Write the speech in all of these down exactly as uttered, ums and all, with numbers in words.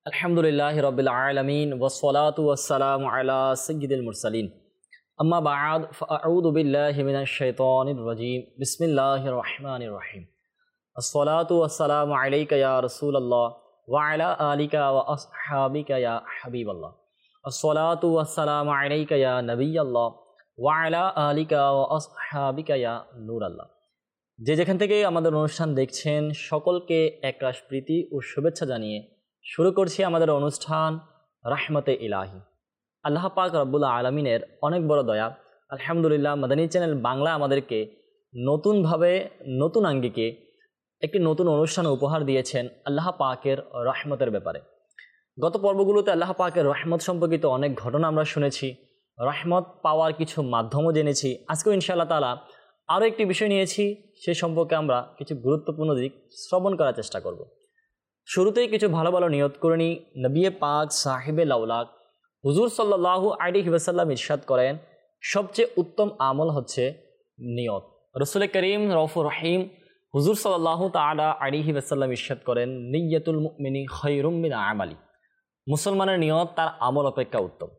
আলহামদুলিল্লাহি রাব্বিল আলামিন ওয়াসসালাতু ওয়াসসালামু আলা সাইয়্যিদিল মুরসালিন আম্মা বা'দ ফাআউযু বিল্লাহি মিনাশ শাইতানির রাজীম বিসমিল্লাহির রহমানির রহিম আসসালাতু ওয়াসসালামু আলাইকা ইয়া রাসূলুল্লাহ ওয়া আলা আলিকা ওয়া আসহাবিকা ইয়া হাবিবাল্লাহ আসসালাতু ওয়াসসালামু আলাইকা ইয়া নবিয়াল্লাহ ওয়া আলা আলিকা ওয়া আসহাবিকা ইয়া নূরাল্লাহ। যে যেখান থেকে আমাদের অনুষ্ঠান দেখছেন সকলকে একরাশ প্রীতি ও শুভেচ্ছা জানিয়ে শুরু করছি আমাদের অনুষ্ঠান রাহমতে ইলাহি। আল্লাহ পাক রব্বুল আলমিনের অনেক বড় দয়া, আলহামদুলিল্লাহ মাদানী চ্যানেল বাংলা আমাদেরকে নতুনভাবে নতুন আঙ্গিকে একটি নতুন অনুষ্ঠান উপহার দিয়েছেন আল্লাহ পাকের রহমতের ব্যাপারে। গত পর্বগুলোতে আল্লাহ পাকের রহমত সম্পর্কিত অনেক ঘটনা আমরা শুনেছি, রহমত পাওয়ার কিছু মাধ্যমও জেনেছি। আজকেও ইনশাআল্লাহ তাআলা আরও একটি বিষয় নিয়েছি, সে সম্পর্কে আমরা কিছু গুরুত্বপূর্ণ দিক শ্রবণ করার চেষ্টা করব। শুরুতেই কিছু ভালো ভালো নিয়ত করে নিই। নবী পাক সাহিবে লাউলাক হুজুর সাল্লাল্লাহু আলাইহি ওয়াসাল্লাম ইরশাদ করেন, সবচেয়ে উত্তম আমল হচ্ছে নিয়ত। রাসূল করিম রউফুর রহিম হুজুর সাল্লাল্লাহু তাআলা আলাইহি ওয়াসাল্লাম ইরশাদ করেন, নিয়্যাতুল মুমিনি খায়রুম মিন আমালি। মুসলমানের নিয়ত তার আমল অপেক্ষা উত্তম।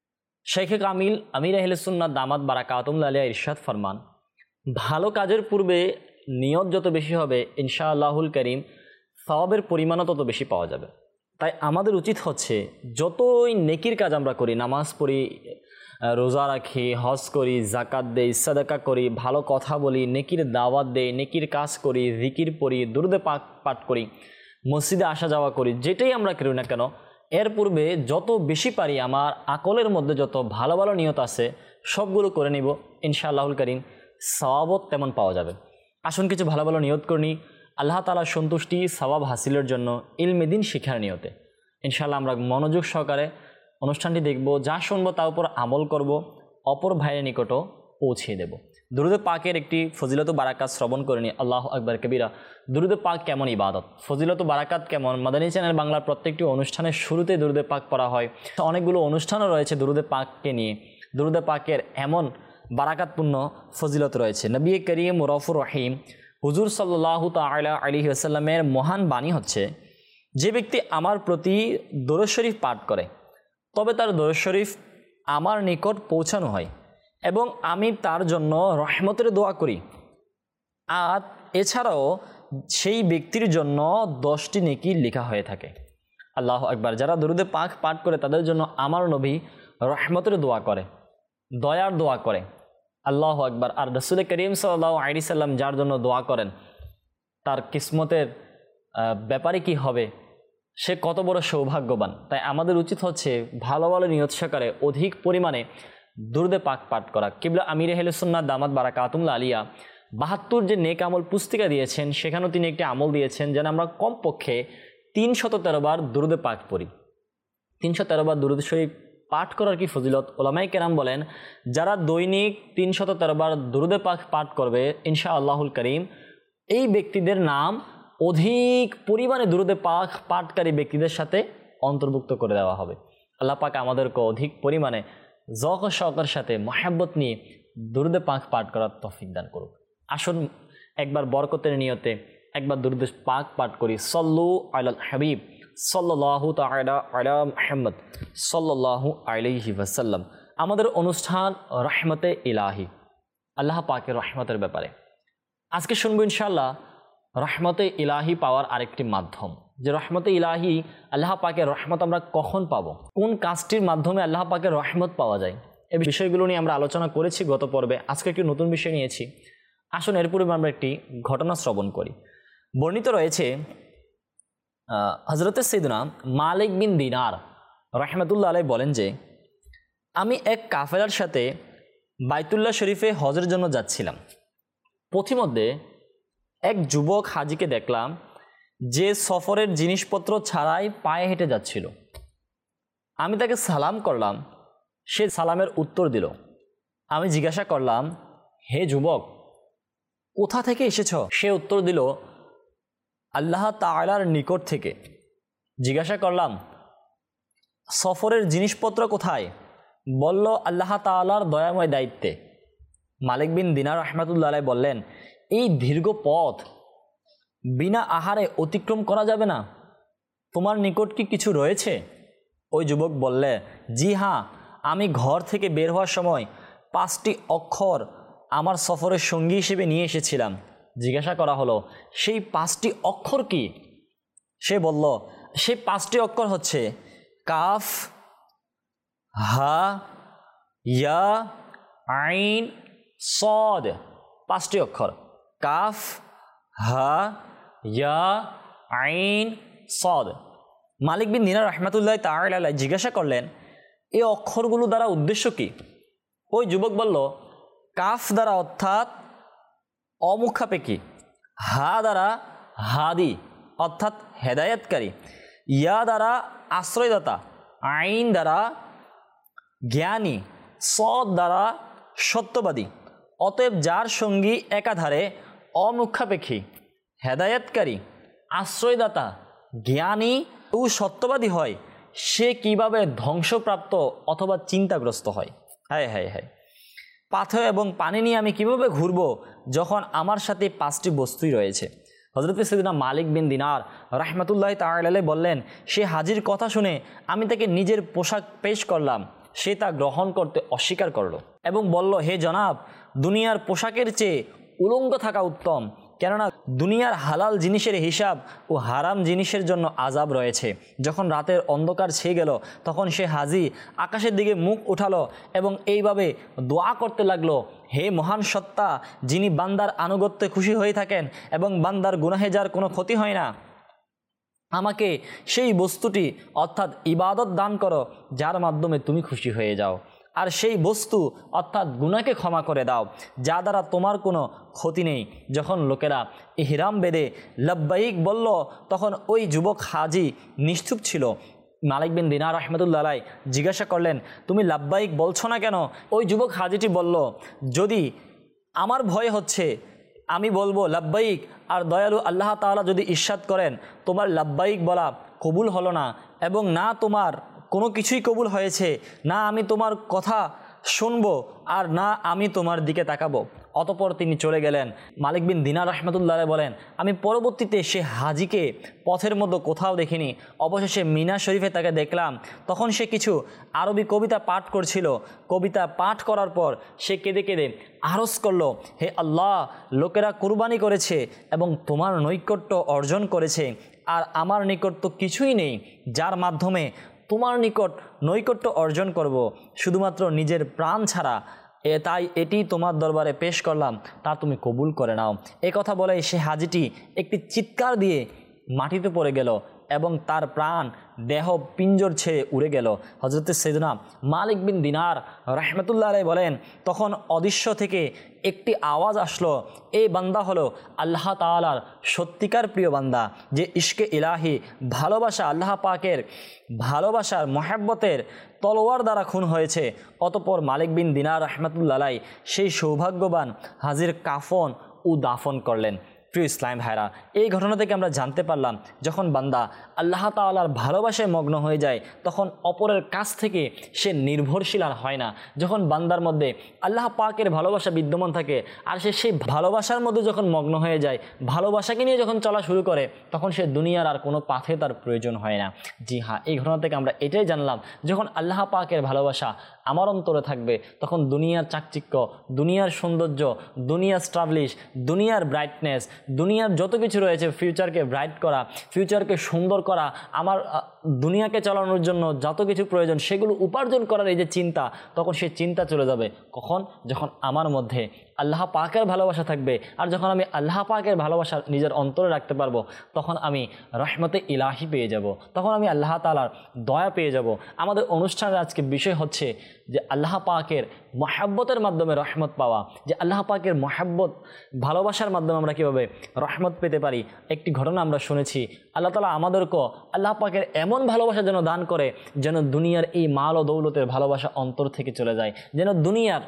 শেখে কামিল আমির আহলে সুন্নাত দামাত বারাকাতুহুল্লাহ আলাইহি ইরশাদ ফরমান, ভালো কাজের পূর্বে নিয়ত যত বেশি হবে ইনশাআল্লাহুল করিম সওয়াবের পরিমাণও তত বেশি পাওয়া যাবে। তাই আমাদের উচিত হচ্ছে যতই নেকির কাজ আমরা করি, নামাজ পড়ি, রোজা রাখি, হজ করি, জাকাত দেই, সাদাকা করি, ভালো কথা বলি, নেকির দাওয়াত দেই, নেকির কাজ করি, জিকির পড়ি, দুরুদে পাক পাঠ করি, মসজিদে আসা যাওয়া করি, যেটাই আমরা করি না কেন এর পূর্বে যত বেশি পারি আমার আকলের মধ্যে যত ভালো ভালো নিয়ত আছে সবগুলো করে নিব, ইনশাআল্লাহুল করিম সওয়াবও তেমন পাওয়া যাবে। আসুন কিছু ভালো ভালো নিয়ত করে নিই আল্লাহ তাআলার সন্তুষ্টি সওয়াব হাসিলের জন্য, ইলমে দ্বীন শিক্ষার নিয়তে। ইনশাআল্লাহ আমরা মনোযোগ সহকারে অনুষ্ঠানটি দেখব, যা শুনবো তার উপর আমল করব, অপর ভাইয়ের নিকটও পৌঁছিয়ে দেব। দুরুদে পাকের একটি ফজিলত বারাকাত শ্রবণ করে নিই। আল্লাহু আকবার কবিরা। দুরুদে পাক কেমন ইবাদত, ফজিলত বারাকাত কেমন। মাদানী চ্যানেল বাংলার প্রত্যেকটি অনুষ্ঠানের শুরুতে দুরুদে পাক পড়া হয়। অনেকগুলো অনুষ্ঠানও রয়েছে দুরুদে পাককে নিয়ে। দুরুদে পাকের এমন বারাকাতপূর্ণ ফজিলত রয়েছে। নবী করিম রউফুর রহিম হুজুর সাল্লাল্লাহু তাআলা আলাইহি ওয়াসাল্লামের মহান বাণী হচ্ছে, যে ব্যক্তি আমার প্রতি দরুদ শরীফ পাঠ করে তবে তার দরুদ শরীফ আমার নিকট পৌঁছানো হয় এবং আমি তার জন্য রহমতের দোয়া করি। আর এছাড়াও সেই ব্যক্তির জন্য দশটি নেকি লেখা হয়ে থাকে। আল্লাহু আকবার। যারা দরুদে পাক পাঠ করে তাদের জন্য আমার নবী রহমতের দোয়া করে, দয়ার দোয়া করে। আল্লাহু আকবার। আর রাসূল করিম সাল্লাল্লাহু আলাইহি সাল্লাম যার জন্য দোয়া করেন তার কিসমতের ব্যাপারে কি হবে, সে কত বড় সৌভাগ্যবান। তাই আমাদের উচিত হচ্ছে ভালো ভালো নিয়ত সহকারে অধিক পরিমাণে দুরুদে পাক পাঠ করা। কিবলা আমির আহলে সুন্নাত দামাত বারাকাতুহুল্লাহ আলিয়া বাহাত্তর যে নেক আমল পুস্তিকা দিয়েছেন, সেখানেও তিনি একটি আমল দিয়েছেন যেন আমরা কমপক্ষে তিনশত তেরো বার দুরুদে পাক পড়ি। তিনশো তেরো বার দুরুদ শরীফ পাঠ করার কি ফজিলত। ওলামায়ে কেরাম বলেন, যারা দৈনিক তিনশত তেরো বার দুরুদে পাক পাঠ করবে ইনশাআল্লাহুল করিম এই ব্যক্তিদের নাম অধিক পরিমাণে দুরুদে পাক পাঠকারী ব্যক্তিদের সাথে অন্তর্ভুক্ত করে দেওয়া হবে। আল্লাহ পাক আমাদেরকে অধিক পরিমাণে যক ও শওকের সাথে মহব্বত নিয়ে দুরুদে পাক পাঠ করার তৌফিক দান করুক। আসুন একবার বরকতের নিয়তে একবার দুরুদে পাক পাঠ করি। সল্লু আলাল হাবিব সাল্লাল্লাহু তাআলা আলা মুহাম্মদ সাল্লাল্লাহু আলাইহি ওয়াসাল্লাম। আমাদের অনুষ্ঠান রহমতে ইলাহি, আল্লাহ পাকের রহমতের ব্যাপারে। আজকে শুনবো ইনশাআল্লাহ রহমতে ইলাহি পাওয়ার আরেকটি মাধ্যম, যে রহমতে ইলাহি আল্লাহ পাকের রহমত আমরা কখন পাবো, কোন কাজটির মাধ্যমে আল্লাহ পাকের রহমত পাওয়া যায়, এই বিষয়গুলো নিয়ে আমরা আলোচনা করেছি গত পর্বে। আজকে একটি নতুন বিষয় নিয়েছি। আসুন এর পূর্বে আমরা একটি ঘটনা শ্রবণ করি। বর্ণিত রয়েছে হযরতে সাইয়েদনা মালিক বিন দিনার রাহমাতুল্লাহ আলাইহি বলেন যে, আমি এক কাফেলার সাথে বাইতুল্লাহ শরীফে হজের জন্য যাচ্ছিলাম। পথিমধ্যে এক যুবক হাজিকে দেখলাম যে সফরের জিনিসপত্র ছাড়াই পায়ে হেঁটে যাচ্ছিল। আমি তাকে সালাম করলাম, সে সালামের উত্তর দিল। আমি জিজ্ঞাসা করলাম, হে যুবক, কোথা থেকে এসেছ? সে উত্তর দিল, আল্লাহ তাআলার নিকট থেকে। জিজ্ঞাসা করলাম, সফরের জিনিসপত্র কোথায়? বলল, আল্লাহ তাআলার দয়াময় দায়িত্বে। মালিক বিন দিনার রাহমাতুল্লাহ আলাইহি বললেন, এই দীর্ঘ পথ বিনা আহারে অতিক্রম করা যাবে না? তোমার নিকট কি কিছু রয়েছে? ওই যুবক বললে, জি হ্যাঁ, আমি ঘর থেকে বের হওয়ার সময় পাঁচটি অক্ষর আমার সফরের সঙ্গী হিসেবে নিয়ে এসেছিলাম। জিজ্ঞাসা করা হলো, সেই পাঁচটি অক্ষর কি? সে বলল, সেই পাঁচটি অক্ষর হচ্ছে কাফ, হা, ইয়া, আইন, সদ। পাঁচটি অক্ষর, কাফ, হা, ইয়া, আইন, সদ। মালিক বিন দিনার রহমাতুল্লাহ তাআলা আলাইহি জিজ্ঞাসা করলেন, এই অক্ষরগুলো দ্বারা উদ্দেশ্য কি? ওই যুবক বলল, কাফ দ্বারা অর্থাৎ অমুখাপেক্ষী, হা দ্বারা হাদি অর্থাৎ হেদায়েতকারী, ইয়া দ্বারা আশ্রয়দাতা, আইন দ্বারা জ্ঞানী, সদ দ্বারা সত্যবাদী। অতএব যার সঙ্গী একাধারে অমুখাপেক্ষী, হেদায়েতকারী, আশ্রয়দাতা, জ্ঞানী ও সত্যবাদী হয়, সে কিভাবে ধ্বংসপ্রাপ্ত অথবা চিন্তাগ্রস্ত হয়। হায় হায় হায়, পাথর এবং পানি নিয়ে আমি কিভাবে ঘুরবো যখন আমার সাথে পাঁচটি বস্তুই রয়েছে। হযরত সাইয়েদনা মালিক বিন দিনার রাহমাতুল্লাহ তাআলা আলাইহি বললেন, সে হাজির কথা শুনে আমি তাকে নিজের পোশাক পেশ করলাম। সে তা গ্রহণ করতে অস্বীকার করলো এবং বলল, হে জনাব, দুনিয়ার পোশাকের চেয়ে উলঙ্গ থাকা উত্তম, কেননা দুনিয়ার হালাল জিনিসের হিসাব ও হারাম জিনিসের জন্য আযাব রয়েছে। যখন রাতের অন্ধকার ছেয়ে গেল তখন সে হাজি আকাশের দিকে মুখ উঠালো এবং এইভাবে দোয়া করতে লাগলো, হে মহান সত্তা, যিনি বান্দার আনুগত্যে খুশি হয়ে থাকেন এবং বান্দার গুনাহে যার কোনো ক্ষতি হয় না, আমাকে সেই বস্তুটি অর্থাৎ ইবাদত দান করো যার মাধ্যমে তুমি খুশি হয়ে যাও, আর সেই বস্তু অর্থাৎ গুনাহকে ক্ষমা করে দাও যা দ্বারা তোমার কোনো ক্ষতি নেই। যখন লোকেরা ইহরাম বেঁধে লাব্বাইক বলল তখন ওই যুবক হাজি নিশ্চুপ ছিল। মালিক বিন দিনার রাহমাতুল্লাহ আলাইহি জিজ্ঞাসা করলেন, তুমি লাব্বাইক বলছো না কেন? ওই যুবক হাজিটি বলল, যদি আমার ভয় হচ্ছে আমি বলবো লাব্বাইক, আর দয়ালু আল্লাহ তাআলা যদি ইরশাদ করেন তোমার লাব্বাইক বলা কবুল হলো না এবং না তোমার কোনো কিছুই কবুল হয়েছে, না আমি তোমার কথা শুনবো আর না আমি তোমার দিকে তাকাবো। অতঃপর তিনি চলে গেলেন। মালিক বিন দিনার রাহমাতুল্লাহ আলাইহি বলেন, আমি পরবর্তীতে সে হাজিকে পথের মধ্যে কোথাও দেখিনি। অবশেষে মিনা শরীফে তাকে দেখলাম। তখন সে কিছু আরবি কবিতা পাঠ করছিল। কবিতা পাঠ করার পর সে কেঁদে কেঁদে আরজ করলো, হে আল্লাহ, লোকেরা কুরবানি করেছে এবং তোমার নৈকট্য অর্জন করেছে, আর আমার নিকট তো কিছুই নেই যার মাধ্যমে তোমার নিকট নৈকট্য অর্জন করব, শুধুমাত্র নিজের প্রাণ ছাড়া। এ তাই এটি তোমার দরবারে পেশ করলাম, তা তুমি কবুল করে নাও। এ কথা বলে সে হাজিটি একটি চিৎকার দিয়ে মাটিতে পড়ে গেল এবং তার প্রাণ দেহ পিঞ্জর ছেড়ে উড়ে গেল। হযরত সাইয়েদনা মালিক বিন দিনার রাহমাতুল্লাহ আলাইহি বলেন, তখন অদৃশ্য থেকে একটি আওয়াজ আসলো, এই বান্দা হলো আল্লাহ তাআলার সত্যিকার প্রিয় বান্দা, যে ইশকে ইলাহি ভালোবাসা আল্লাহ পাকের ভালোবাসার মহব্বতের তলোয়ার দ্বারা খুন হয়েছে। অতঃপর মালিক বিন দিনার রাহমাতুল্লাহ আলাইহি সেই সৌভাগ্যবান হাজির কাফন ও দাফন করলেন। প্রিয় ইসলাম ভাইরা, এই ঘটনা থেকে আমরা জানতে পারলাম, যখন বান্দা আল্লাহ তাআলার ভালোবাসায় মগ্ন হয়ে যায় তখন অপরের কাছ থেকে সে নির্ভরশীল আর হয় না। যখন বান্দার মধ্যে আল্লাহ পাকের ভালোবাসা বিদ্যমান থাকে আর সে সেই ভালোবাসার মধ্যে যখন মগ্ন হয়ে যায়, ভালোবাসাকে নিয়ে যখন চলা শুরু করে, তখন সে দুনিয়ার আর কোনো পাথে তার প্রয়োজন হয় না। জি হ্যাঁ, এই ঘটনা থেকে আমরা এটাই জানলাম, যখন আল্লাহ পাকের ভালোবাসা আমার অন্তরে থাকবে তখন দুনিয়ার চাকচিক্য, দুনিয়ার সৌন্দর্য, দুনিয়ার স্টাবলিশ, দুনিয়ার ব্রাইটনেস, দুনিয়ার যত কিছু রয়েছে ফিউচারকে ব্রাইট করা, ফিউচারকে সুন্দর করা, আমার দুনিয়াকে চালানোর জন্য যত কিছু প্রয়োজন সেগুলো উপার্জন করার এই যে চিন্তা, তখন সেই চিন্তা চলে যাবে কখন? যখন আমার মধ্যে আল্লাহ পাকের ভালোবাসা থাকবে। আর যখন আমি আল্লাহ পাকের ভালোবাসা নিজের অন্তরে রাখতে পারবো তখন আমি রহমতে ইলাহি পেয়ে যাব, তখন আমি আল্লাহ তাআলার দয়া পেয়ে যাব। আমাদের অনুষ্ঠানের আজকে বিষয় হচ্ছে যে আল্লাহ পাকের মহব্বতের মাধ্যমে রহমত পাওয়া, যে আল্লাহ পাকের মহব্বত ভালোবাসার মাধ্যমে আমরা কীভাবে রহমত পেতে পারি। একটি ঘটনা আমরা শুনেছি, আল্লাহ তাআলা আমাদেরকেও আল্লাহ পাকের এমন ভালোবাসা যেন দান করে যেন দুনিয়ার এই মাল ও দৌলতের ভালোবাসা অন্তর থেকে চলে যায়, যেন দুনিয়ার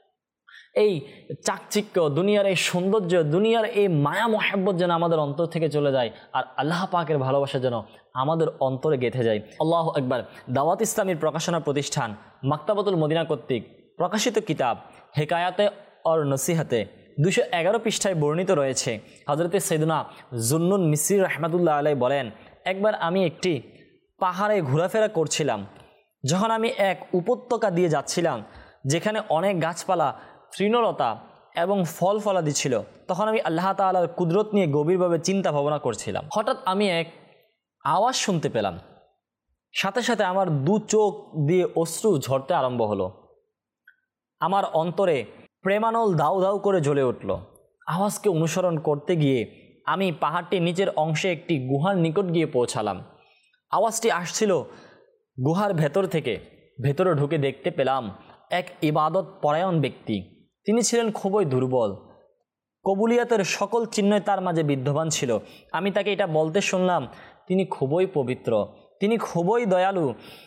এই চাকচিক্য, দুনিয়ার এই সৌন্দর্য, দুনিয়ার এই মায়া মহব্বত যেন আমাদের অন্তর থেকে চলে যায় আর আল্লাহ পাকের ভালোবাসা যেন আমাদের অন্তরে গেঁথে যায়। আল্লাহু আকবার। দাওয়াত ইসলামীর প্রকাশনা প্রতিষ্ঠান মাকতাবাতুল মদিনা কর্তৃক প্রকাশিত কিতাব হেকায়াতে और নসিহাতে দুশো এগারো পৃষ্ঠায় বর্ণিত রয়েছে, হযরতে সাইয়েদনা জুন্নুন মিসরি রাহমাতুল্লাহ আলাইহি বলেন, একবার আমি একটি পাহাড়ে ঘোরাফেরা করছিলাম। যখন আমি এক উপত্যকা দিয়ে যাচ্ছিলাম যেখানে অনেক গাছপালা, তৃণলতা এবং ফল ফলাদি ছিল, তখন আমি আল্লাহ তাআলার কুদরত নিয়ে গভীরভাবে চিন্তা ভাবনা করছিলাম। হঠাৎ আমি এক আওয়াজ শুনতে পেলাম। সাথে সাথে আমার দু চোখ দিয়ে অশ্রু ঝরতে আরম্ভ হলো। আমার অন্তরে প্রেমানল দাউ দাউ করে জ্বলে উঠল। আওয়াজকে অনুসরণ করতে গিয়ে আমি পাহাড়টির নিচের অংশে একটি গুহার নিকট গিয়ে পৌঁছালাম। আওয়াজটি আসছিল গুহার ভেতর থেকে। ভেতরে ঢুকে দেখতে পেলাম এক ইবাদত পরায়ণ ব্যক্তি। তিনি ছিলেন খুবই দুর্বল। কবুলিয়াতের সকল চিহ্নই তার মাঝে বিদ্যমান ছিল। আমি তাকে এটা বলতে শুনলাম, তিনি খুবই পবিত্র, তিনি খুবই দয়ালু,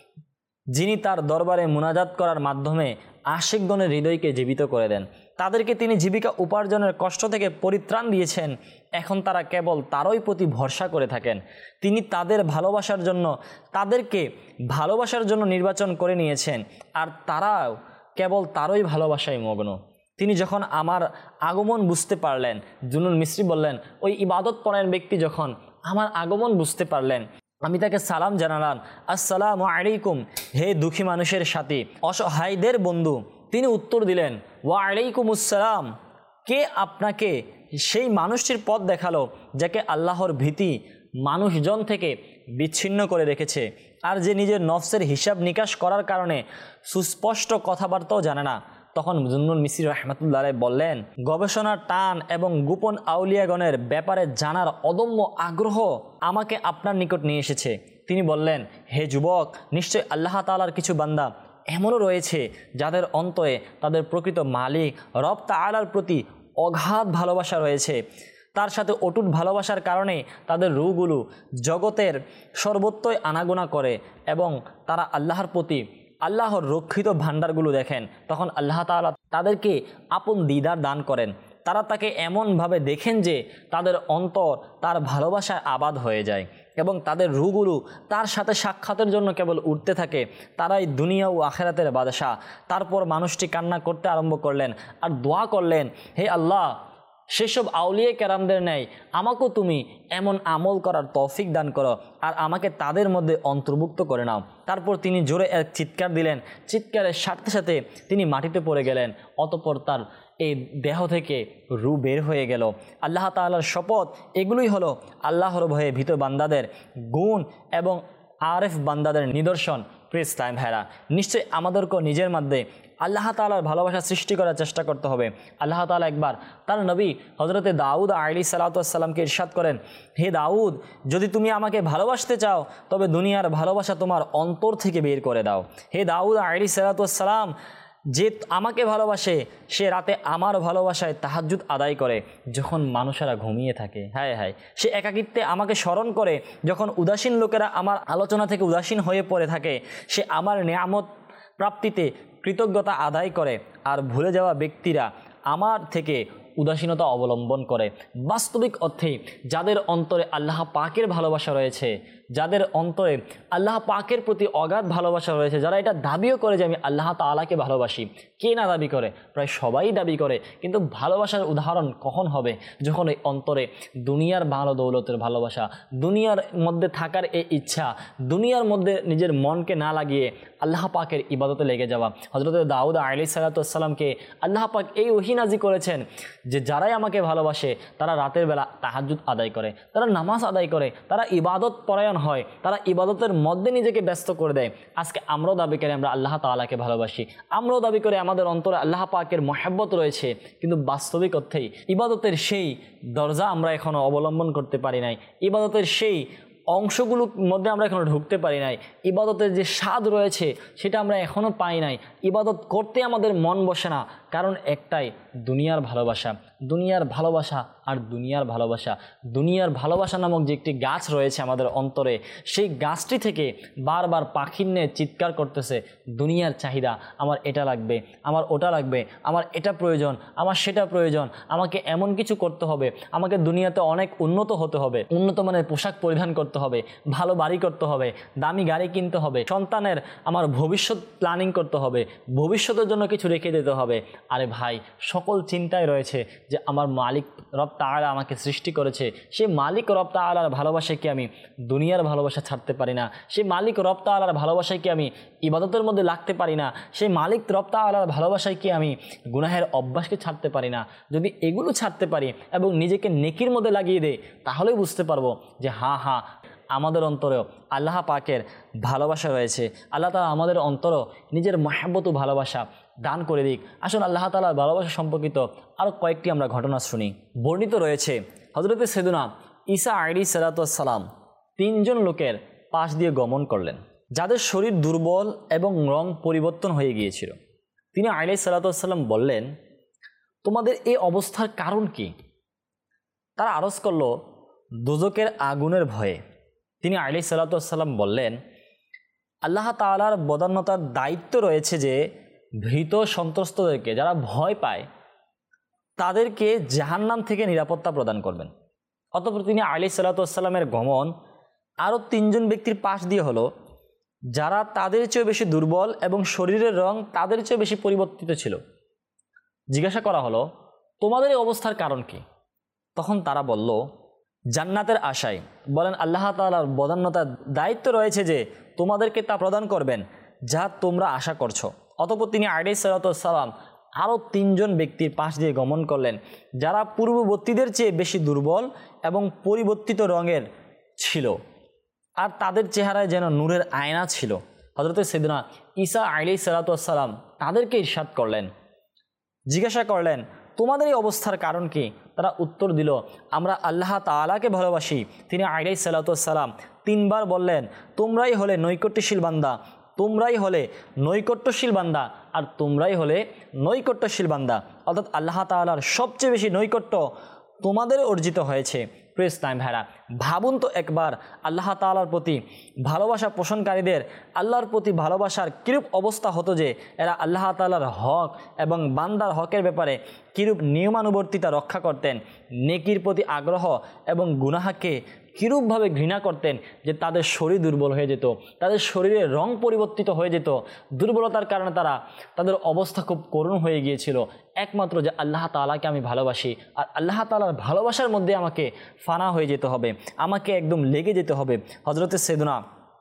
যিনি তার দরবারে মুনাজাত করার মাধ্যমে আশিকগণের হৃদয়কে জীবিত করে দেন। তাদেরকে তিনি জীবিকা উপার্জনের কষ্ট থেকে পরিত্রাণ দিয়েছেন। এখন তারা কেবল তারই প্রতি ভরসা করে থাকেন। তিনি তাদের ভালোবাসার জন্য তাদেরকে ভালোবাসার জন্য নির্বাচন করে নিয়েছেন, আর তারাও কেবল তারই ভালোবাসায় মগ্ন। তিনি যখন আমার আগমন বুঝতে পারলেন, জুনুন মিসরি বললেন, ওই ইবাদত পরায়ণ ব্যক্তি যখন আমার আগমন বুঝতে পারলেন, আমি তাকে সালাম জানালাম, আসসালামু আলাইকুম, হে দুঃখী মানুষের সাথী, অসহায়দের বন্ধু। তিনি উত্তর দিলেন, ওয়া আলাইকুম আসসালাম। কে আপনাকে সেই মানুষটির পথ দেখালো যাকে আল্লাহর ভীতি মানুষজন থেকে বিচ্ছিন্ন করে রেখেছে, আর যে নিজের নফসের হিসাব নিকাশ করার কারণে সুস্পষ্ট কথাবার্তাও জানে না? তখন জুন্নুন মিসরি রাহমাতুল্লাহ আলাইহি বললেন, গবেষণার টান এবং গোপন আউলিয়াগণের ব্যাপারে জানার অদম্য আগ্রহ আমাকে আপনার নিকট নিয়ে এসেছে। তিনি বললেন, হে যুবক, নিশ্চয় আল্লাহ তাআলার কিছু বান্দা এমনও রয়েছে যাদের অন্তরে তাদের প্রকৃত মালিক রব তাআলার প্রতি অগাধ ভালোবাসা রয়েছে। তার সাথে অটুট ভালোবাসার কারণে তাদের রূহগুলো জগতের সর্বত্রই আনাগোনা করে এবং তারা আল্লাহর প্রতি আল্লাহর রক্ষিত ভাণ্ডারগুলো দেখেন। তখন আল্লাহ তাআলা তাদেরকে আপন দিদার দান করেন। তারা তাকে এমনভাবে দেখেন যে তাদের অন্তর তার ভালোবাসায় আবাদ হয়ে যায় এবং তাদের রূহগুলো তার সাথে সাক্ষাতের জন্য কেবল উঠতে থাকে। তারাই দুনিয়া ও আখেরাতের বাদশাহ। তারপর মানুষটি কান্না করতে আরম্ভ করলেন আর দোয়া করলেন, হে আল্লাহ, সেসব আউলিয়া কেরামদের ন্যায় আমাকেও তুমি এমন আমল করার তৌফিক দান করো আর আমাকে তাদের মধ্যে অন্তর্ভুক্ত করে নাও। তারপর তিনি জোরে এক চিৎকার দিলেন। চিৎকারের সাথে সাথে তিনি মাটিতে পড়ে গেলেন। অতঃপর তার এই দেহ থেকে রূহ বের হয়ে গেল। আল্লাহ তাআলার শপথ, এগুলোই হলো আল্লাহর ভয়ে ভীত বান্দাদের গুণ এবং আরেফ বান্দাদের নিদর্শন। প্রিয় ইসলাম ভাইরা, নিশ্চয়ই আমাদেরকেও নিজের মধ্যে আল্লাহ তাআলার ভালোবাসা সৃষ্টি করার চেষ্টা করতে হবে। আল্লাহ তাআলা একবার তার নবী হযরতে দাউদ আলাইহিস সালাতু ওয়াস সালামকে ইরশাদ করেন, হে দাউদ, যদি তুমি আমাকে ভালোবাসতে চাও তবে দুনিয়ার ভালোবাসা তোমার অন্তর থেকে বের করে দাও। হে দাউদ আলাইহিস সালাতু ওয়াস সালাম, যে আমাকে ভালোবাসে সে রাতে আমার ভালোবাসায় তাহাজ্জুদ আদায় করে যখন মানুষেরা ঘুমিয়ে থাকে। হায় হায়, সে একাকিত্বে আমাকে স্মরণ করে যখন উদাসীন লোকেরা আমার আলোচনা থেকে উদাসীন হয়ে পড়ে থাকে। সে আমার নেয়ামত প্রাপ্তিতে কৃতজ্ঞতা আদায় করে, আর ভুলে যাওয়া ব্যক্তিরা আমার থেকে উদাসীনতা অবলম্বন করে। বাস্তবিক অর্থে যাদের অন্তরে আল্লাহ পাকের ভালোবাসা রয়েছে, যাদের অন্তরে আল্লাহ পাকের প্রতি অগাধ ভালোবাসা রয়েছে, যারা এটা দাবিও করে যে আমি আল্লাহ তাআলাকে ভালোবাসি, কে না দাবি করে? প্রায় সবাই দাবি করে। কিন্তু ভালোবাসার উদাহরণ কখন হবে? যখন এই অন্তরে দুনিয়ার ভালো দৌলতের ভালোবাসা, দুনিয়ার মধ্যে থাকার এই ইচ্ছা, দুনিয়ার মধ্যে নিজের মনকে না লাগিয়ে আল্লাহ পাকের ইবাদতে লেগে যাওয়া। হযরত দাউদ আলাইহিস সালাতু ওয়াস সালামকে আল্লাহ পাক এই ওহী নাযিল করেছেন যে যারাই আমাকে ভালোবাসে তারা রাতের বেলা তাহাজ্জুদ আদায় করে, তারা নামাজ আদায় করে, তারা ইবাদত পরায়ণ হয়, তারা ইবাদতের মধ্যে নিজেকে ব্যস্ত করে দেয়। আজকে আমরাও দাবি করি আমরা আল্লাহ তাআলাকে ভালোবাসি, আমরাও দাবি করে আমাদের অন্তরে আল্লাহ পাকের মহব্বত রয়েছে, কিন্তু বাস্তবিক অর্থেই ইবাদতের সেই দরজা আমরা এখনও অবলম্বন করতে পারি নাই। ইবাদতের সেই অংশগুলোর মধ্যে আমরা এখনও ঢুকতে পারি নাই। ইবাদতের যে স্বাদ রয়েছে সেটা আমরা এখনও পাই নাই। ইবাদত করতে আমাদের মন বসে না, কারণ একটাই, দুনিয়ার ভালোবাসা। দুনিয়ার ভালোবাসা আর দুনিয়ার ভালোবাসা দুনিয়ার ভালোবাসা নামক যে একটি গাছ রয়েছে আমাদের অন্তরে, সেই গাছটি থেকে বারবার পাখির ন্যায় চিৎকার করতেছে, দুনিয়ার চাহিদা, আমার এটা লাগবে, আমার ওটা লাগবে, আমার এটা প্রয়োজন, আমার সেটা প্রয়োজন, আমাকে এমন কিছু করতে হবে, আমাকে দুনিয়াতে অনেক উন্নত হতে হবে, উন্নত মানের পোশাক পরিধান করতে হবে, ভালো বাড়ি করতে হবে, দামি গাড়ি কিনতে হবে, সন্তানের আমার ভবিষ্যৎ প্ল্যানিং করতে হবে, ভবিষ্যতের জন্য কিছু রেখে দিতে হবে। আরে ভাই, সকল চিন্তায় রয়েছে যে আমার মালিক রব তাআলা আমাকে সৃষ্টি করেছে, সেই মালিক রব তাআলার ভালোবাসায় কি আমি দুনিয়ার ভালোবাসা ছাড়তে পারি না? সেই মালিক রব তাআলার ভালোবাসায় কি আমি ইবাদতের মধ্যে লাগতে পারি না? সেই মালিক রব তাআলার ভালোবাসায় কি আমি গুনাহের অভ্যাসকে ছাড়তে পারি না? যদি এগুলো ছাড়তে পারি এবং নিজেকে নেকির মধ্যে লাগিয়ে দেই, তাহলেই বুঝতে পারবো যে হ্যাঁ হ্যাঁ আমাদের অন্তরেও আল্লাহ পাকের ভালোবাসা রয়েছে। আল্লাহ তাআলা আমাদের অন্তরেও নিজের মাহাব্বত ও ভালোবাসা দান করে দিক। আসুন আল্লাহ তাআলার ভালোবাসা সম্পর্কিত আরও কয়েকটি আমরা ঘটনা শুনি। বর্ণিত রয়েছে হযরতে সাইয়েদুনা ঈসা আলাইহিস সালাতু ওয়াস সালাম তিনজন লোকের পাশ দিয়ে গমন করলেন, যাদের শরীর দুর্বল এবং রং পরিবর্তন হয়ে গিয়েছিল। তিনি আলাইহিস সালাতু ওয়াস সালাম বললেন, তোমাদের এই অবস্থার কারণ কি? তারা আরজ করল, দোজকের আগুনের ভয়ে। তিনি আলাইহিস সালাতু ওয়াস সালাম বললেন, আল্লাহ তাআলার বদান্যতার দায়িত্ব রয়েছে যে ভীত সন্ত্রস্তদেরকে, যারা ভয় পায়, তাদেরকে জাহান্নাম থেকে নিরাপত্তা প্রদান করবেন। অতঃপর তিনি আলাইহিস সালাতু ওয়াস সালামের গমন আরও তিনজন ব্যক্তির পাশ দিয়ে হলো, যারা তাদের চেয়ে বেশি দুর্বল এবং শরীরের রং তাদের চেয়ে বেশি পরিবর্তিত ছিল। জিজ্ঞাসা করা হলো, তোমাদের এই অবস্থার কারণ কি? তখন তারা বলল, জান্নাতের আশায়। বলেন, আল্লাহ তাআলার বদান্যতার দায়িত্ব রয়েছে যে তোমাদেরকে তা প্রদান করবেন যা তোমরা আশা করছো। অতঃপর তিনি আলাইহিস সালাতু ওয়াস সালাম আরও তিনজন ব্যক্তির পাশ দিয়ে গমন করলেন, যারা পূর্ববর্তীদের চেয়ে বেশি দুর্বল এবং পরিবর্তিত রঙের ছিল, আর তাদের চেহারায় যেন নূরের আয়না ছিল। হযরতে সাইয়েদুনা ঈসা আলাইহিস সালাতু ওয়াস সালাম তাদেরকে ইরশাদ করলেন, জিজ্ঞাসা করলেন, তোমাদের এই অবস্থার কারণ কি? তারা উত্তর দিল, আমরা আল্লাহ তাআলাকে ভালোবাসি। তিনি আলাইহিস সালাতু ওয়াস সালাম তিনবার বললেন, তোমরাই হলে নৈকট্যশীল বান্দা, তোমরাই হলে নৈকট্যশীল বান্দা, আর তোমরাই হলে নৈকট্যশীল বান্দা। অর্থাৎ আল্লাহ তাআলার সবচেয়ে বেশি নৈকট্য তোমাদের অর্জিত হয়েছে। প্রিয় ইসলাম ভাইরা, ভাবুন তো একবার, আল্লাহ তাআলার প্রতি ভালোবাসা পোষণকারীদের আল্লাহর প্রতি ভালোবাসার কিরূপ অবস্থা হতো যে এরা আল্লাহ তাআলার হক এবং বান্দার হকের ব্যাপারে কিরূপ নিয়মানুবর্তিতা রক্ষা করতেন, নেকির প্রতি আগ্রহ এবং গুনাহকে কিরূপভাবে ঘৃণা করতেন যে তাদের শরীর দুর্বল হয়ে যেত, তাদের শরীরের রং পরিবর্তিত হয়ে যেত। দুর্বলতার কারণে তারা তাদের অবস্থা খুব করুণ হয়ে গিয়েছিল। একমাত্র যে আল্লাহ তাআলাকে আমি ভালোবাসি, আর আল্লাহ তাআলার ভালোবাসার মধ্যে আমাকে ফানা হয়ে যেতে হবে, আমাকে একদম লেগে যেতে হবে। হযরতে সাইয়েদুনা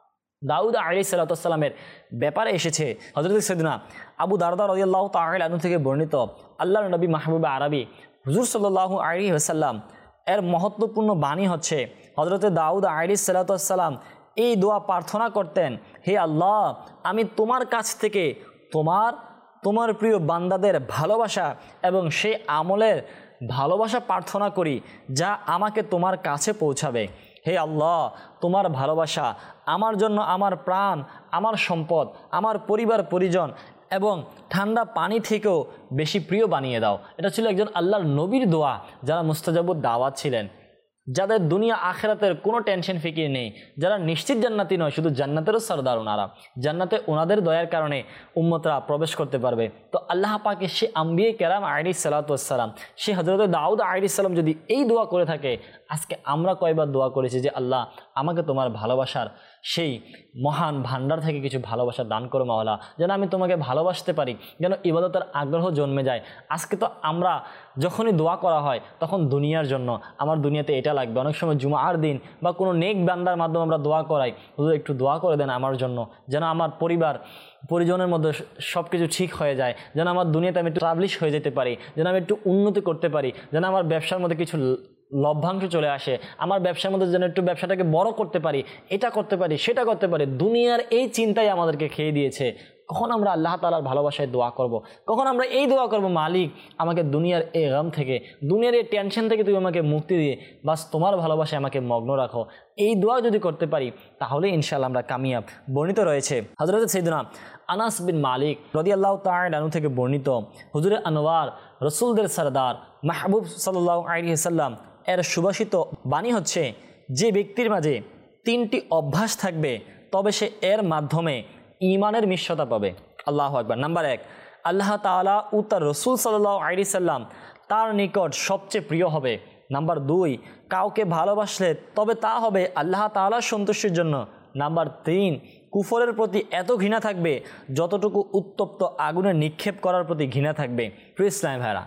দাউদ আলাইহিস সালাতু ওয়াস সালামের ব্যাপারে এসেছে, হযরতে সাইয়েদুনা আবু দারদা রাদিয়াল্লাহু তাআলা আনহু থেকে বর্ণিত, আল্লাহর নবী মাহবুবে আরবি হুজুর সাল্লাল্লাহু আলাইহি ওয়াসাল্লাম এর মহত্বপূর্ণ বাণী হচ্ছে, হযরতে দাউদ আলাইহিস সালাতু ওয়াস সালাম এই দোয়া প্রার্থনা করতেন, হে আল্লাহ, আমি তোমার কাছ থেকে তোমার তোমার প্রিয় বান্দাদের ভালোবাসা এবং সেই আমলের ভালোবাসা প্রার্থনা করি যা আমাকে তোমার কাছে পৌঁছাবে। হে আল্লাহ, তোমার ভালোবাসা আমার জন্য আমার প্রাণ, আমার সম্পদ, আমার পরিবার পরিজন এবং ঠান্ডা পানি থেকেও বেশি প্রিয় বানিয়ে দাও। এটা ছিল একজন আল্লাহর নবীর দোয়া, যারা মুস্তাজাবুদ দাওয়াত ছিলেন, যাদের দুনিয়া আখেরাতের কোনো টেনশন ফিকির নেই, যারা নিশ্চিত জান্নাতি নয়, শুধু জান্নাতেরও সরদার ওনারা। জান্নাতে ওনাদের দয়ার কারণে উম্মতরা প্রবেশ করতে পারবে। তো আল্লাহ পাকে সে আম্বিয়ে কেরাম আলাইহিস সালাতু ওয়াস সালাম, সে হযরত দাউদ আলাইহিস সালাম যদি এই দোয়া করে থাকে, আজকে আমরা কয়বার দোয়া করেছি যে আল্লাহ আমাকে তোমার ভালোবাসার সেই মহান ভান্ডার থেকে কিছু ভালোবাসা দান করো মাওলা, যেন আমি তোমাকে ভালোবাসতে পারি, যেন ইবাদতের আগ্রহ জন্মে যায়। আজকে তো আমরা যখনই দোয়া করা হয় তখন দুনিয়ার জন্য, আমার দুনিয়াতে এটা লাগবে। অনেক সময় জুমার দিন বা কোনো নেক বান্দার মাধ্যমে আমরা দোয়া করাই, হুজুর একটু দোয়া করে দেন আমার জন্য, যেন আমার পরিবার পরিজনের মধ্যে সব কিছু ঠিক হয়ে যায়, যেন আমার দুনিয়াতে আমি একটু স্টাবলিশ হয়ে যেতে পারি, যেন আমি একটু উন্নতি করতে পারি, যেন আমার ব্যবসার মধ্যে কিছু লভ্যাংশ চলে আসে, আমার ব্যবসার মধ্যে যেন একটু ব্যবসাটাকে বড় করতে পারি, এটা করতে পারি, সেটা করতে পারি। দুনিয়ার এই চিন্তাই আমাদেরকে খেয়ে দিয়েছে। কখন আমরা আল্লাহ তাআলার ভালোবাসায় দোয়া করব? কখন আমরা এই দোয়া করব, মালিক আমাকে দুনিয়ার এই গম থেকে, দুনিয়ার এই টেনশন থেকে তুমি আমাকে মুক্তি দিয়ে বাস তোমার ভালোবাসায় আমাকে মগ্ন রাখো। এই দোয়া যদি করতে পারি তাহলে ইনশাআল্লাহ আমরা কামিয়াব। বর্ণিত রয়েছে হযরত সাইয়েদুনা আনাস বিন মালিক রাদিয়াল্লাহু তাআলা আনহু থেকে বর্ণিত, হুজুরে আনোয়ার, রসুলদের সরদার মাহবুব সাল্লাল্লাহু আলাইহি ওয়াসাল্লাম এর সুভাষিত বাণী হচ্ছে, যে ব্যক্তির মাঝে তিনটি অভ্যাস থাকবে তবে সে এর মাধ্যমে ঈমানের মিশ্রতা পাবে। আল্লাহু আকবার। নাম্বার এক, আল্লাহ তাআলা ও তার রসুল সাল্লাল্লাহু আলাইহি সাল্লাম তার নিকট সবচেয়ে প্রিয় হবে। নাম্বার দুই, কাউকে ভালোবাসলে তবে তা হবে আল্লাহ তাআলার সন্তুষ্টির জন্য। নাম্বার তিন, কুফরের প্রতি এত ঘৃণা থাকবে যতটুকু উত্তপ্ত আগুনে নিক্ষেপ করার প্রতি ঘৃণা থাকবে। প্রিয় ইসলাম ভাইরা,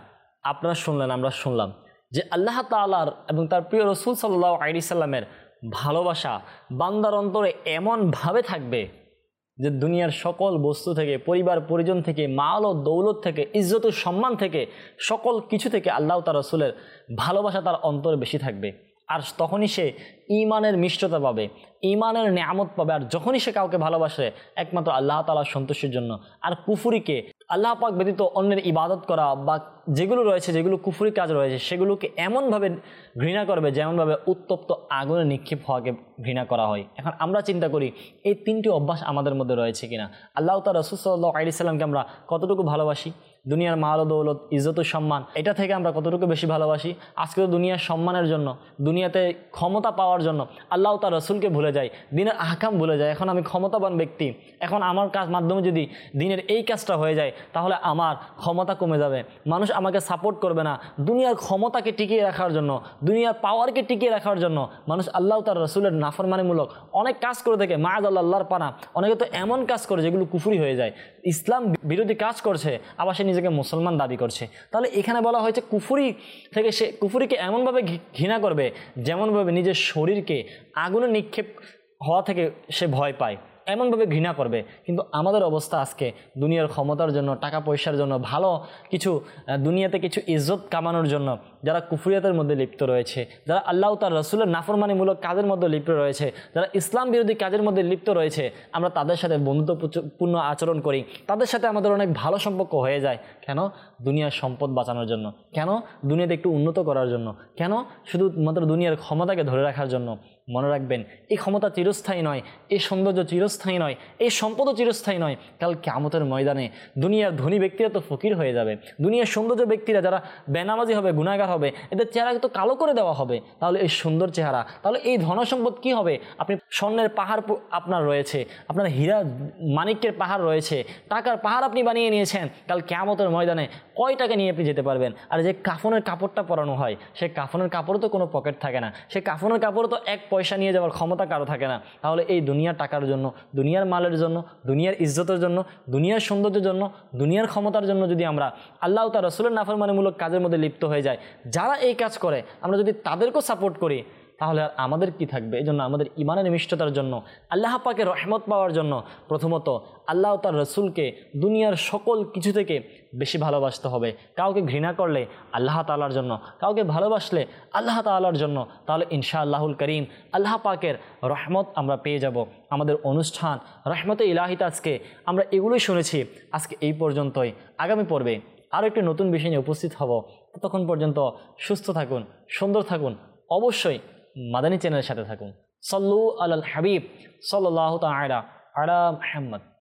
আপনারা শুনলেন, আমরা শুনলাম যে আল্লাহ তাআলার এবং তার প্রিয় রসুল সাল্লাল্লাহু আলাইহি সাল্লামের ভালোবাসা বান্দার অন্তরে এমনভাবে থাকবে যে দুনিয়ার সকল বস্তু থেকে, পরিবার পরিজন থেকে, মাল ও দৌলত থেকে, ইজ্জত ও সম্মান থেকে, সকল কিছু থেকে আল্লাহ তার রসুলের ভালোবাসা তার অন্তরে বেশি থাকবে। আর তখনই সে ঈমানের মিষ্টতা পাবে, ঈমানের নেয়ামত পাবে। আর যখনই সে কাউকে ভালোবাসে একমাত্র আল্লাহ তাআলার সন্তুষ্টির জন্য, আর কুফুরিকে, আল্লাহ পাক ব্যতীত অন্যের ইবাদত করা বা যেগুলো রয়েছে, যেগুলো কুফুরি কাজ রয়েছে, সেগুলোকে এমনভাবে ঘৃণা করবে যেমনভাবে উত্তপ্ত আগুনে নিক্ষেপ হওয়াকে ঘৃণা করা হয়। এখন আমরা চিন্তা করি এই তিনটি অভ্যাস আমাদের মধ্যে রয়েছে কিনা। আল্লাহ তাআলা রাসূল সাল্লাল্লাহু আলাইহি সাল্লামকে আমরা কতটুকু ভালোবাসি? দুনিয়ার মাল ও দৌলত, ইজ্জত ও সম্মান, এটা থেকে আমরা কতটুকু বেশি ভালোবাসি? আজকে তো দুনিয়ার সম্মানের জন্য, দুনিয়াতে ক্ষমতা পাওয়ার জন্য আল্লাহ তার রসুলকে ভুলে যায়, দিনের আহকাম ভুলে যায়। এখন আমি ক্ষমতাবান ব্যক্তি, এখন আমার কাজ মাধ্যমে যদি দিনের এই কাজটা হয়ে যায় তাহলে আমার ক্ষমতা কমে যাবে, মানুষ আমাকে সাপোর্ট করবে না। দুনিয়ার ক্ষমতাকে টিকিয়ে রাখার জন্য, দুনিয়ার পাওয়ারকে টিকিয়ে রাখার জন্য মানুষ আল্লাহ তার রসুলের নাফরমানিমূলক অনেক কাজ করে থাকে। মাআযাল্লাহ, আল্লাহর পানা, অনেকে তো এমন কাজ করে যেগুলো কুফরি হয়ে যায়, ইসলাম বিরোধী কাজ করছে, আবার সে নিজেকে মুসলমান দাবি করছে। তাহলে এখানে বলা হয়েছে কুফরি থেকে সে কুফরিকে এমনভাবে ঘৃণা করবে যেমনভাবে নিজের শরীরকে আগুনে নিক্ষেপ হওয়া থেকে সে ভয় পায়, এমনভাবে ঘৃণা করবে। কিন্তু আমাদের অবস্থা আজকে দুনিয়ার ক্ষমতার জন্য, টাকা পয়সার জন্য, ভালো কিছু দুনিয়াতে কিছু ইজ্জত কামানোর জন্য যারা কুফরিয়াতের মধ্যে লিপ্ত রয়েছে, যারা আল্লাহ তার রসুলের নাফরমানিমূলক কাজের মধ্যে লিপ্ত রয়েছে, যারা ইসলাম বিরোধী কাজের মধ্যে লিপ্ত রয়েছে, আমরা তাদের সাথে বন্ধুত্বপূর্ণ আচরণ করি, তাদের সাথে আমাদের অনেক ভালো সম্পর্ক হয়ে যায়। কেন? দুনিয়ার সম্পদ বাঁচানোর জন্য। কেন? দুনিয়াতে একটু উন্নত করার জন্য। কেন? শুধুমাত্র দুনিয়ার ক্ষমতাকে ধরে রাখার জন্য। মনে রাখবেন, এই ক্ষমতা চিরস্থায়ী নয়, এই সৌন্দর্য চিরস্থায়ী নয়, এই সম্পদও চিরস্থায়ী নয়। কাল কিয়ামতের ময়দানে দুনিয়ার ধনী ব্যক্তিরা তো ফকির হয়ে যাবে, দুনিয়ার সৌন্দর্য ব্যক্তিরা যারা বেনামাজি হবে, গুনাহগার হবে, এদের চেহারাকে তো কালো করে দেওয়া হবে। তাহলে এই সুন্দর চেহারা, তাহলে এই ধনসম্পদ কি হবে? আপনি স্বর্ণের পাহাড় আপনার রয়েছে, আপনার হীরা মানিক্যের পাহাড় রয়েছে, টাকার পাহাড় আপনি বানিয়ে নিয়েছেন, কাল কিয়ামতের ময়দানে কয় টাকা নিয়ে আপনি যেতে পারবেন? আর যে কাফনের কাপড়টা পরানো হয়, সে কাফনের কাপড়ও তো কোনো পকেট থাকে না, সে কাফনের কাপড়ও তো এক পয়সা নিয়ে যাওয়ার ক্ষমতা কারো থাকে না। তাহলে এই দুনিয়ার টাকার জন্য, দুনিয়ার মালের জন্য, দুনিয়ার ইজ্জতের জন্য, দুনিয়ার সৌন্দর্যের জন্য, দুনিয়ার ক্ষমতার জন্য যদি আমরা আল্লাহ তার রসুলের নাফরমানিমূলক কাজের মধ্যে লিপ্ত হয়ে যায়, যারা এই কাজ করে আমরা যদি তাদেরকেও সাপোর্ট করি, তাহলে আর আমাদের কি থাকবে? এই জন্য আমাদের ইমানের নিষ্ঠতার জন্য, আল্লাহ পাকের রহমত পাওয়ার জন্য প্রথমত আল্লাহ তার রসুলকে দুনিয়ার সকল কিছু থেকে বেশি ভালোবাসতে হবে। কাউকে ঘৃণা করলে আল্লাহ তাআলার জন্য, কাউকে ভালোবাসলে আল্লাহ তাআলার জন্য, তাহলে ইনশাআল্লাহুল করিম আল্লাহ পাকের রহমত আমরা পেয়ে যাব। আমাদের অনুষ্ঠান রহমতে ইলাহিতে আজকে আমরা এগুলোই শুনেছি। আজকে এই পর্যন্তই। আগামী পর্বে আরও একটি নতুন বিষয় নিয়ে উপস্থিত হব। ততক্ষণ পর্যন্ত সুস্থ থাকুন, সুন্দর থাকুন, অবশ্যই মাদানী চ্যানেলের সাথে থাকুন। সল্লু আলাল হাবিব সাল্লাল্লাহু তাআলা আলা মুহাম্মদ।